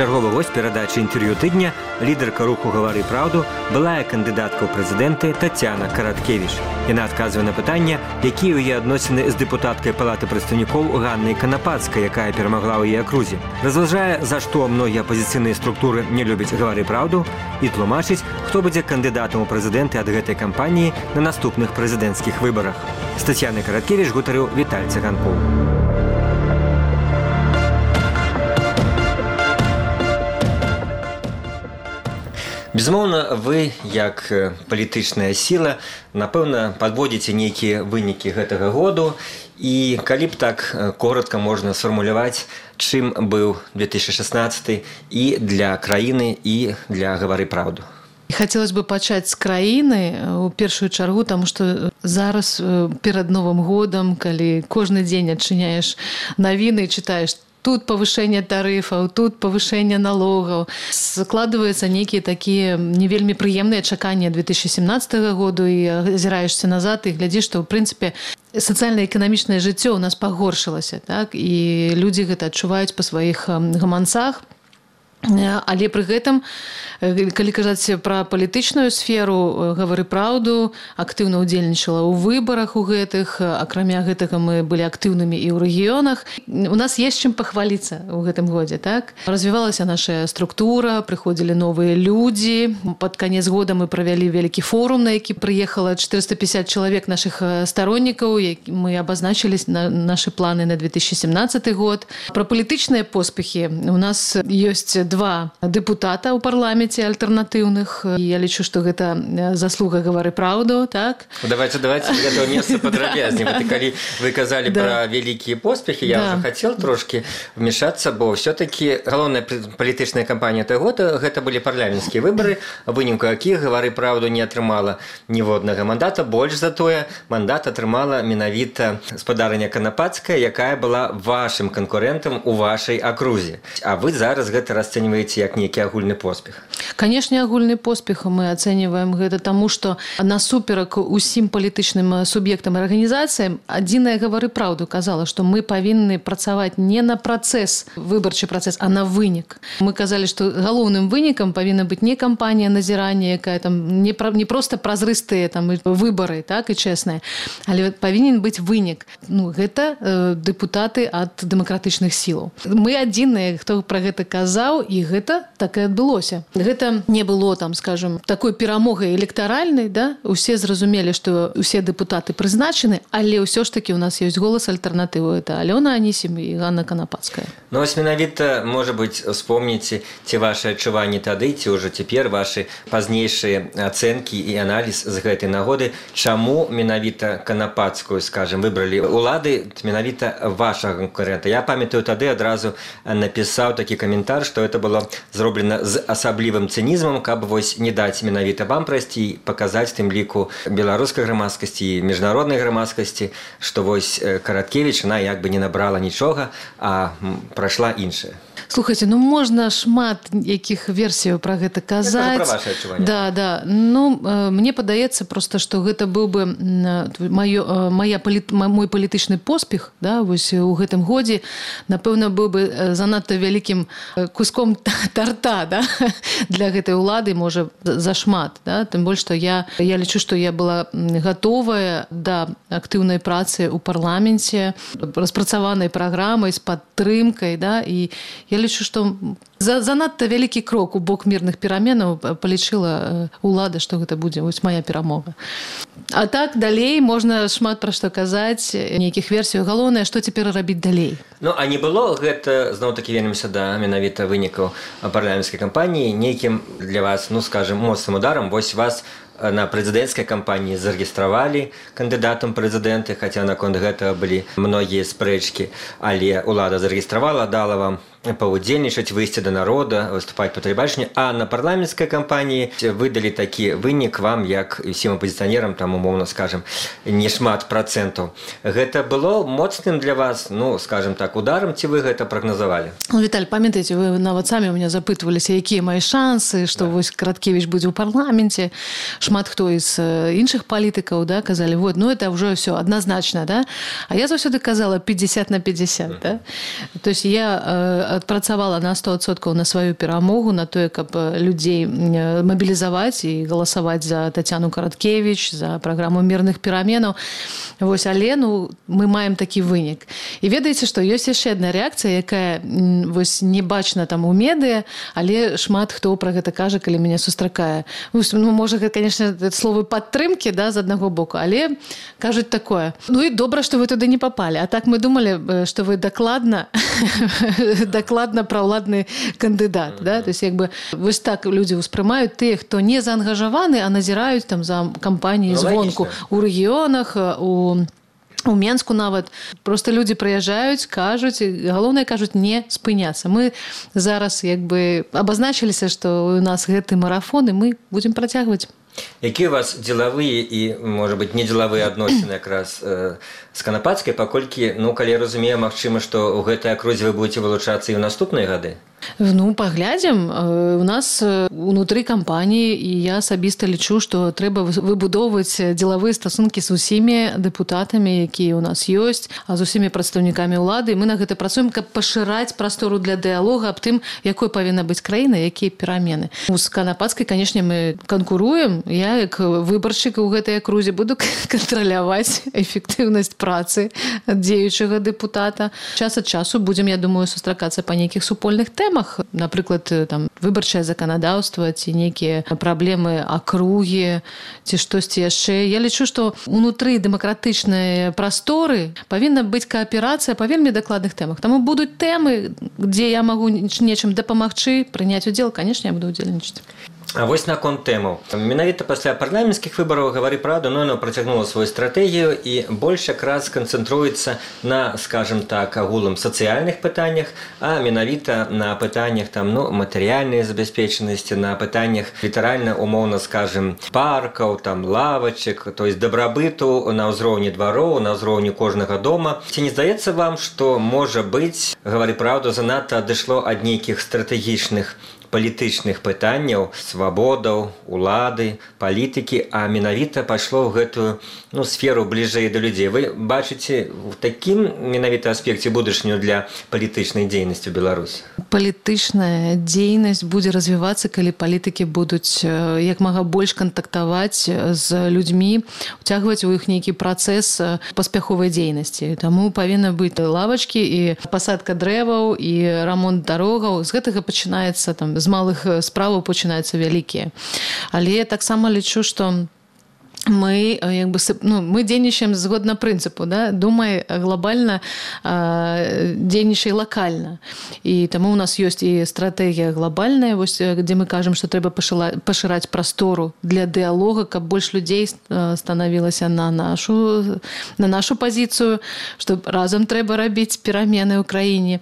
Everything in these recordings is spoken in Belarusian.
Чарговы гость перадачы інтэрв'ю тыдня, лідарка руху «Гавары праўду», былая кандыдатка ў прэзідэнты Тацяна Караткевіч. Яна адказвае на пытанне, якія ў яе адносіны з дэпутаткай Палаты прадстаўнікоў Ганнай Канапацкай, якая перамагла ў яе акрузе. Разважае, за што многія апазіцыйныя структуры не любяць «Гавары праўду» і тлумачыць, хто будзе кандыдатам у прэзідэнты ад гэтай кампаніі на наступных прэзідэнцкіх выбарах. З Тацянай Караткевіч гутарыў Віталь Цыганкоў. Безумоўна, вы, як палітычная сіла, напэўна, падводзіце нейкія вынікі гэтага году. І калі б так коротко можна сфармуляваць, чым быў 2016 і для краіны, і для «Гавары праўду». Хацелось бы пачаць з краіны у першую чаргу, таму што зараз перад Новым годам, калі кожны дзень адчыняеш навіны і чытаеш тут павышэнне тарыфаў, тут павышэнне налогаў. Складваюцца нейкія такія не вельмі прыемныя чаканні 2017 году і азіраешся назад і глядзіш, што ў прынцыпе сацыяльна-эканамічнае жыццё ў нас пагоршылася, так? І людзі гэта адчуваюць па сваіх гаманцах. Але пры гэтым, калі казаць пра палітычную сферу, «Гавары праўду» актыўна ўдзельнічала ў выбарах у гэтых. Акрамя гэтага мы былі актыўнымі і ў рэгіёнах. У нас есть чым пахваліцца ў гэтым годзе, так? Развівалася наша структура, прыходзілі новыя людзі. Пад канец года мы правялі вялікі форум, на які прыехала 450 чалавек нашых староннікаў. Мы абазначылі нашы планы на 2017 год. Пра палітычныя поспехі у нас ёсць два депутата ў парламенце альтэрнатыўных. Я лічу, што гэта заслуга «Гавары праўду», так? Давайте гэтага месца падрабязней. Калі вы казалі пра вялікія поспехі, я ўжо хацеў трошкі вмешацца, бо ўсё-такі галоўная палітычная кампанія таго года гэта былі парламенцкія выбары, выніку якіх «Гавары праўду» не атрымала ніводнага мандата. Больш за тое, мандат атрымала менавіта спадарыня Канапацкая, якая была вашым канкурэнтам у вашай акрузе. А вы зараз гэта расцэньваеце як нейкі агульны поспех? Канешне, агульны поспех мы ацэньваем гэта таму, што насуперак усім палітычным суб'ектам і арганізацыям адзіная «Гавары праўду» казала, што мы павінны працаваць не на працэс, выбарчы працэс, а на вынік. Мы казалі, што галоўным вынікам павінна быць не кампанія назірання, якая там не проста празрыстыя там выбары, так, і чэсныя, але павінен быць вынік. Гэта дэпутаты ад дэмакратычных сілаў. Мы адзіныя, хто пра гэта казаў, і гэта так і адбылося. Гэта не было, там, скажем, такой перамогай электаральнай, да? Усе зразумелі, што усе дэпутаты прызначаны, але ўсё ж такі у нас ёсць голас альтэрнатывы. Это Алёна Анісім і Ганна Канапацкая. Вось менавіта, можа быць, успомніце, ці вашы адчуванні тады, ці ўжо цяпер вашы пазнейшыя ацэнкі і аналіз з гэтай нагоды, чаму менавіта Канапацкую, скажем, выбралі улады, менавіта вашага канкурэнта. Я памятаю, тады адразу напісаў такі каментар, што это было зроблена з асаблівым цынізмам, каб вось не даць менавіта вам прайсці і паказаць тым ліку беларускай грамадскасці і міжнароднай грамадскасці, што вось Караткевіч, она як бы не набрала нічога, а прайшла іншая. Слухайте, можна шмат якіх версіяў пра гэта казаць. Пра вашы адчуванні. Да. Мне падаецца проста, што гэта быў бы мой палітычны поспех, да, вось у гэтым годзе, напэўна, быў бы занадта вялікім куском тарта, да, для гэтай улады, можа, зашмат, да, тым больш, што я лічу, што я была гатовая да актыўнай працы ў парламенце, распрацаванай праграмай, з падтрымкай, да, і я лічу, што занадта вялікі крок у бок мірных пераменаў палічыла улада, што гэта будзе вось моя перамога. А так далей можна шмат пра што казаць, нейкіх версій. Галоўнае, што цяпер рабіць далей. А не было гэта, зноў-такі вернемся да менавіта вынікаў парламенцкай кампаніі, нейкім для вас, скажем, моцным ударам, вось вас на прэзідэнцкай кампаніі зарэгістравалі кандыдатам прэзідэнты, хаця наконт гэтага былі многія спрэчкі, але улада зарэгістравала, дала вам паўдзельнічаць, выйсці да народа, выступаць па тэлебачанні, а на парламенцкай кампаніі выдалі такі вынік вам, як і ўсім апазіцыянерам, там, умоўна, скажем, не шмат працэнтаў. Гэта было моцным для вас, скажем так, ударам, ці вы гэта прагназавалі? Віталь, памятаеце, вы нават самі ў мяне запытваліся, якія мае шансы, што вось Караткевіч будзе ў парламенце. Шмат хто з іншых палітыкаў, да, казалі, это ўжо ўсё адназначна, да? А я заўсёды казала 50 на 50, да? То есть я адпрацавала на 100% на сваю перамогу, на тое, каб людзей мабілізаваць і галасаваць за Тацяну Караткевіч, за праграму мірных пераменаў. Вось, але мы маем такі вынік. І ведаеце, што ёсць яшчэ адна рэакцыя, якая вось не бачна там у медыа, але шмат хто пра гэта кажа, калі мяне сустракае. Можа, гэта, конечно, словы падтрымкі, да, з аднаго боку, але кажуць такое. І добра, што вы туды не папалі. А так мы думалі, што вы дакладна праўладны кандыдат, да? То есть, як бы, вось так людзі ўспрымаюць тыя, хто не заангажаваны, а назіраюць там за кампаніяй звонку у рэгіёнах, у Менску нават. Просто людзі прыязджаюць, кажуць, галоўнае, кажуць, не спыняцца. Мы зараз як бы абазначыліся, што у нас гэты марафон, і мы будзем працягваць. Якія у вас дзелавыя і, можа быць, недзелавыя адносіны якраз з Канапацкай, паколькі, калі я разумею, магчыма, што ў гэтай акрузе вы будзеце вылучацца і ў наступныя гады? Паглядзім. У нас унутры кампаніі, і я асабіста лічу, што трэба выбудоўваць дзелавыя стасункі з усімі дэпутатамі, якія ў нас ёсць, а з усімі прадстаўнікамі ўлады. Мы на гэта працуем, каб пашыраць прастору для дыялога аб тым, якой павінна быць краіна, якія перамены. З Канапацкай, канешне, мы канкуруем. Я, як выбаршчык у гэтай акрузе, буду кантраляваць эфектыўнасць працы дзеючага дэпутата. Час ад часу будзем, я думаю, сустракацца па нейкіх супольных тэмах. Напрыклад, там, выбарчае заканадаўства ці нейкія праблемы акругі ці штосьці яшчэ. Я лічу, што унутры дэмакратычнай прасторы павінна быць кааперацыя па вельмі дакладных тэмах. Таму будуць тэмы, дзе я магу нечым дапамагчы, прыняць удзел, канешне, я буду удзельнічаць. А вось наконт тэмаў. Менавіта пасля парламенцкіх выбараў «Гавары праўду», яна працягнула сваю стратэгію і больш якраз канцэнтруецца на, скажем так, агулам сацыяльных пытаннях, а менавіта на пытаннях там, матэрыяльнай забяспечанасці, на пытаннях літаральна, умоўна, скажем, паркаў, там, лавачак, то есть дабрабыту на ўзроўні двароў, на ўзроўні кожнага дома. Ці не здаецца вам, што, можа быць, «Гавары праўду» занадта адышло ад нейкіх стратэгічных палітычных пытанняў, свабодаў, улады, палітыкі, а менавіта пайшло ў гэтую сферу бліжэй да людзей. Вы бачыце в такім менавіта аспекце будучыню для палітычнай дзейнасці ў Беларусі? Палітычная дзейнасць будзе развівацца, калі палітыкі будуць як мага больш кантактаваць з людзьмі, уцягваць у іх нейкі працэс паспяховай дзейнасці. Таму павінна быць лавачкі і пасадка дрэваў і рамонт дарогаў. З гэтага пачынаецца там з малых справаў пачынаюцца вялікія. Але я таксама лічу, што мы дзейнічаем згодна прынцыпу, да? Думай глобальна, дзейнічай лакальна. І таму у нас ёсць і стратэгія глобальная, вось, дзе мы кажам, што трэба пашыраць прастору для дыялога, каб больш людзей станавілася на нашу пазіцыю, што разам трэба рабіць перамены ў краіне,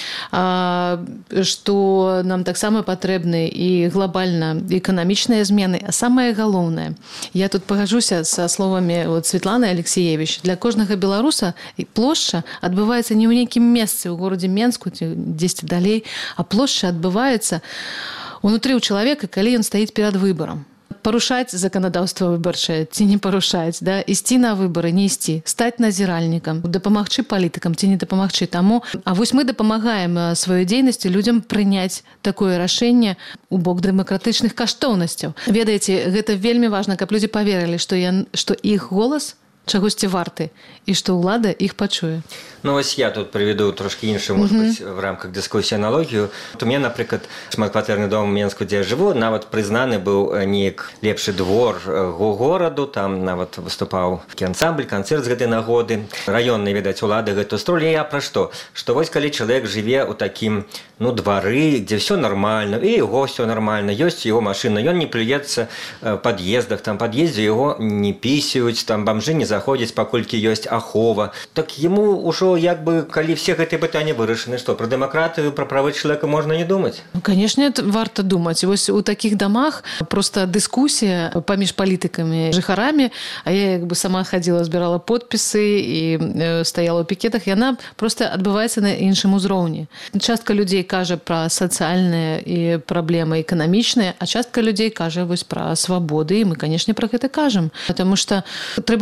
што нам таксама патрэбны і глобальна эканамічныя змены. А самае галоўнае, я тут пагажу са словамі Светланы Алексеевич. Для кожнага беларуса плошча адбываецца не ў нейкім месцы ў горадзе Менску ці дзесьці далей, а плошча адбываецца унутры ў чалавека, калі ён стаіць перад выбарам. Парушаць заканадаўства выбарчае ці не парушаць, да? Ісці на выбары, не ісці, стаць назіральнікам, дапамагчы палітыкам ці не дапамагчы таму. А вось мы дапамагаем сваёй дзейнасці людзям прыняць такое рашэнне у бок дэмакратычных каштоўнасцяў. Ведаеце, гэта вельмі важна, каб людзі паверылі, што іх голас чагосьці варты і што ўлада іх пачуе. Вось я тут прыведу трошкі іншую, может быть, в рамках дыскусіі аналогію. У меня, напрыклад, шматкватэрны дом у Менску, дзе я жыву, нават прызнаны быў неяк лепшы двор гораду, там нават выступаў ансамбль, канцэрт з гэтай нагоды. Раённыя, ведаць, улады гэту строілі. Я пра што? Што вось калі чалавек жыве ў такім, двары, дзе ўсё нармальна, і яго ўсё нармальна, ёсць яго машына, ён не плюецца ў пад'ездах, там пад'ездзе яго не пісаюць, там бамжы не заходзяць, паколькі ёсць ахова. Так яму ўжо як бы, калі все гэтыя пытанні вырашаны, што пра дэмакратыю, пра правы чалавека можна не думаць? Канешне, варта думаць. Вось у такіх дамах проста дыскусія паміж палітыкамі, жыхарамі, а я як бы сама хадзіла, збірала подпісы і стаяла ў пікетах, яна проста адбываецца на іншым узроўні. Частка людзей кажа пра сацыяльныя і праблемы эканамічныя, а частка людзей кажа вось пра свабоды, і мы, канешне, пра гэта кажам. Таму што трэба быць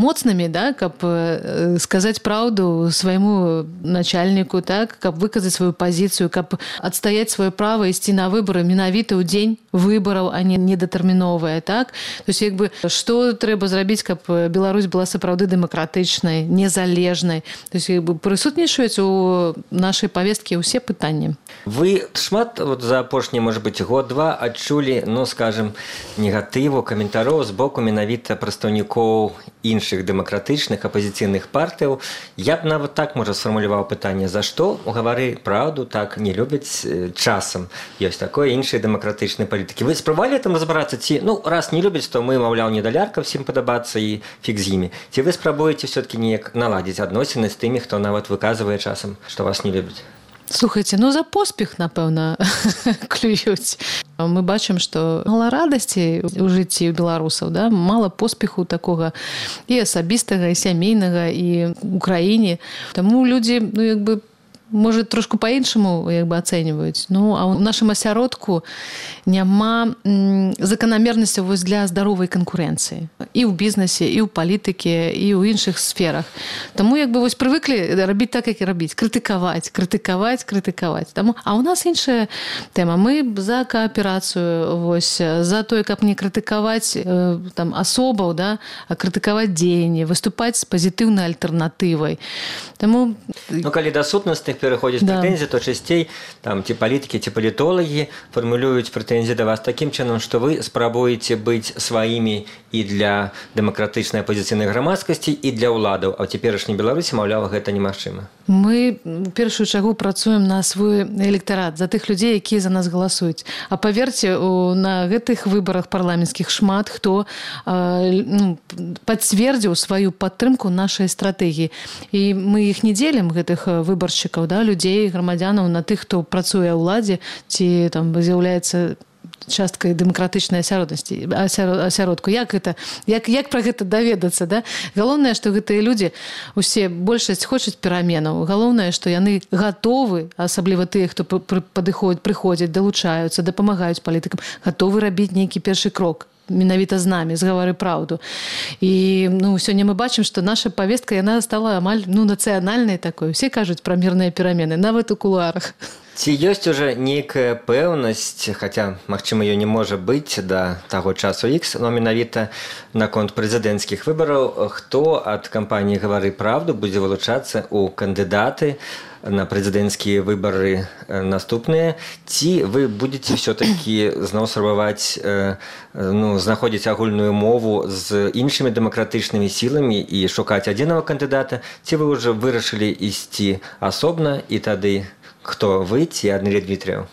моцнымі, да, каб сказаць праўду свайму начальніку, так, каб выказаць сваю пазіцыю, каб адстаяць сваё права ісці на выбары менавіта ў дзень выбараў, а не недатэрміновыя, так? То есть, як бы, што трэба зрабіць, каб Беларусь была сапраўды дэмакратычнай, незалежнай? То есть, як бы, прысутнічаюць у нашай павесткі ўсе пытанні. Вы шмат вот за апошні, можа быць, год-два адчулі, ну, скажем, негатыву, каментароў з боку менавіта прадстаўнікоў іншых дэмакратычных апазіцыйных партыяў. Я б нават так, можа, сфармуляваў пытанне, за што гавары праўду так не любяць часам. Ёсць такое іншыя дэмакратычныя палітыкі. Вы спрабавалі там разбарацца, ці, ну, раз не любяць, то мы, маўляў, недалярка всім падабацца і фіг з імі. Ці вы спрабуеце все-таки неяк наладзіць адносіны з тымі, хто нават выказвае часам, што вас не любіць? Слухайце, ну за поспех, напэўна, клююць. Мы бачым, што мала радасці ў жыцці беларусаў, да? Мала поспеху такога і асабістага, і сямейнага, і ў краіне. Таму людзі, ну, як бы, можа, трошку па-іншаму, як бы, ацэньваюць. Ну, а ў нашым асяродку няма заканамернасці вось для здаровай канкурэнцыі. І ў бізнесе, і ў палітыке, і ў іншых сферах. Таму, як бы, вось прывыклі рабіць так, як і рабіць. Крытыкаваць. Таму, а ў нас іншая тэма. Мы за кааперацыю, вось, за тое, каб не крытыкаваць там асобаў, да, а крытыкаваць дзеянні, выступаць з пазітыўнай альтэрнатывай. Таму... Ну, калі да сутнасных пераходзіць прэтэнзіі, то часцей там ці палітыкі, ці палітолагі фармулююць прэтэнзіі да вас такім чынам, што вы спрабуеце быць сваімі і для дэмакратычнай апозіцыйнай грамадскасці, і для ўладаў. А ў цяперашняй Беларусі, маўляў, гэта немагчыма. Мы у першую чаргу працуем на свой электарат, за тых людзей, якія за нас галасуюць. А паверце, на гэтых выбарах парламенцкіх шмат хто пацвердзіў сваю падтрымку нашай стратэгіі. І мы іх не дзелім, гэтых выбаршчыкаў, да, людзей, грамадзянаў, на тых, хто працуе ў уладзе, ці там з'яўляецца часткай дэмакратычнай асяродку. Як пра гэта даведацца, да? Галоўнае, што гэтыя людзі, усе, большасць хочуць пераменаў. Галоўнае, што яны гатовы, асабліва тыя, хто прыходзяць, далучаюцца, дапамагаюць палітыкам, гатовы рабіць нейкі першы крок. Менавіта з намі, з гавары праўду. І, ну, сёння мы бачым, што наша павестка, яна стала амаль, ну, нацыянальнай такой. Усе кажуць пра мірныя перамены, нават у кулуарах. Ці ёсць уже нейкая пэўнасць, хаця, магчыма, ёй не можа быць да таго часу X, но менавіта наконт прэзідэнцкіх выбараў, хто ад кампаніі «Гавары праўду» будзе вылучацца ў кандыдаты на прэзідэнцкія выбары наступныя, ці вы будзеце все-таки зноў спрабаваць знаходзіць агульную мову з іншымі дэмакратычнымі сіламі і шукаць адзінага кандыдата, ці вы ўжо вырашылі ісці асобна, і тады хто вы ці Андрей Дмитриев?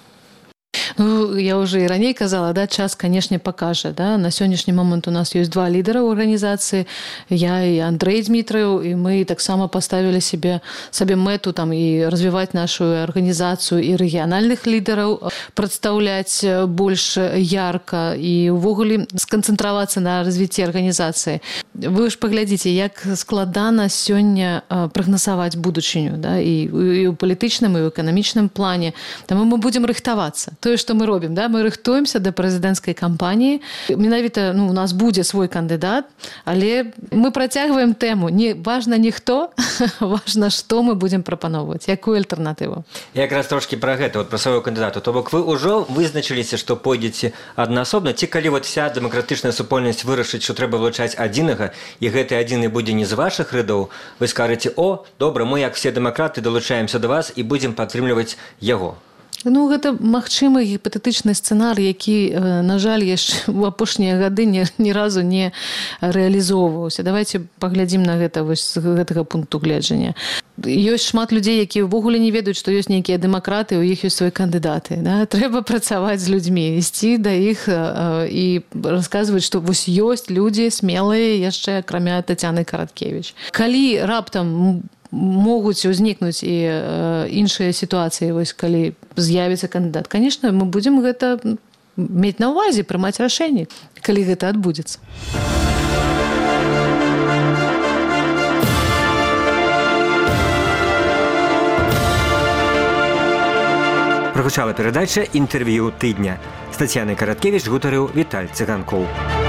Ну, я уже и ранее казала, да, час, конечно, покажет, да. На сегодняшний момент у нас есть два лидера в организации, я и Андрей Дмитриев, и мы так само поставили себе мету там и развивать нашу организацию и региональных лидеров, представлять больше ярко и увогуле сконцентроваться на развитии организации. Вы ж поглядите, як складана сёння прагназаваць будучыню, да, и в палітычным, и в эканамічным плане. Таму мы будем рыхтавацца. Тое, што мы робім, да, мы рыхтуемся да прэзідэнцкай кампаніі. Менавіта, ну, у нас будзе свой кандыдат, але мы працягваем тэму. Не важна не хто, важна, што мы будзем прапаноўваць, якую альтэрнатыву. Я якраз трошкі пра гэта, вот, пра свайго кандыдата. То бок вы ўжо вызначыліся, што пойдзеце аднаасобна, ці калі вот вся дэмакратычная супольнасць вырашыць, што трэба вылучаць адзінага, і гэты адзіны будзе не з вашых рядоў, вы скажаце: о, добра, мы, як все дэмакраты, далучаемся да вас і будзем падтрымліваць яго. Ну, гэта магчымы гіпатэтычны сцэнарый, які, на жаль, яшчэ ў апошнія гады ні разу не рэалізоўваўся. Давайте паглядзім на гэта вось з гэтага пункту гледжання. Ёсць шмат людзей, якія ўвогуле не ведаюць, што ёсць нейкія дэмакраты, у іх ёсць свае кандыдаты. Да? Трэба працаваць з людзьмі, ісці да іх і расказваць, што вось ёсць людзі смелыя яшчэ, акрамя Тацяны Караткевіч. Калі раптам могуць узнікнуць і іншыя сітуацыі, вось калі з'явіцца кандыдат. Конечно, мы будзем гэта мець на ўвазе, прымаць рашэнні, калі гэта адбудзецца. Прагучала перадача «Інтэрв'ю тыдня». З Тацянай Караткевіч гутарыў Віталь Цыганкоў.